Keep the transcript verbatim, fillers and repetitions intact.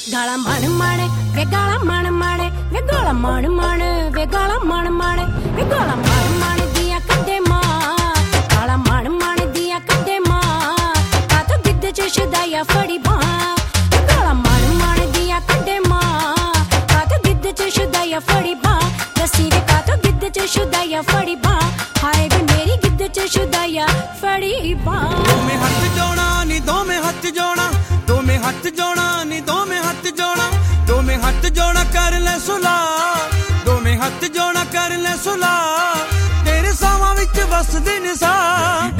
ਗਾਲਾਂ ਮਣ ਮਾਣੇ ਵੇ ਗਾਲਾਂ ਮਣ ਮਾਣੇ ਵੇ ਗਾਲਾਂ ਮਣ ਮਾਣ ਵੇ ਗਾਲਾਂ ਮਣ ਮਾਣੇ ਵੇ ਗਾਲਾਂ ਮਣ ਮਾਣ ਦੀਆਂ ਕੱਢੇ ਮਾਂ ਗਾਲਾਂ ਮਣ ਮਾਣ ਦੀਆਂ ਕੱਢੇ ਮਾਂ ਕਾ ਤੋ ਗਿੱਧ ਚ ਸ਼ਦਾਇਆ ਫੜੀ ਬਾਂ ਗਾਲਾਂ ਮਣ ਮਾਣ ਦੀਆਂ ਕੱਢੇ ਮਾਂ ਕਾ ਤੋ ਗਿੱਧ ਚ ਸ਼ਦਾਇਆ ਫੜੀ ਬਾਂ ਦੱਸੀ ਵੇ ਕਾ ਤੋ ਗਿੱਧ ਚ ਸ਼ਦਾਇਆ ਫੜੀ ਬਾਂ ਹਾਏ ਵੇ ਮੇਰੀ ਗਿੱਧ ਚ ਸ਼ਦਾਇਆ ਫੜੀ ਬਾਂ ਦੋਵੇਂ ਹੱਥ ਜੋੜਾਂ ਨੀ ਦੋਵੇਂ ਹੱਥ ਜੋੜਾਂ ਦੋਵੇਂ ਹੱਥ ਜੋੜਾਂ ਨੀ ਦੋਵੇਂ ਹੱਥ ਜੋੜਾਂ ਦੋਵੇਂ ਹੱਥ ਜੋੜਾਂ ਕਰ ਲੈ ਸੁਲਾਹ ਦੋਵੇਂ ਹੱਥ ਜੋੜਾਂ ਕਰ ਲੈ ਸੁਲਾਹ ਤੇਰੇ ਸਾਵਾਂ ਵਿੱਚ ਵਸਦੀ ਨਿਸਾ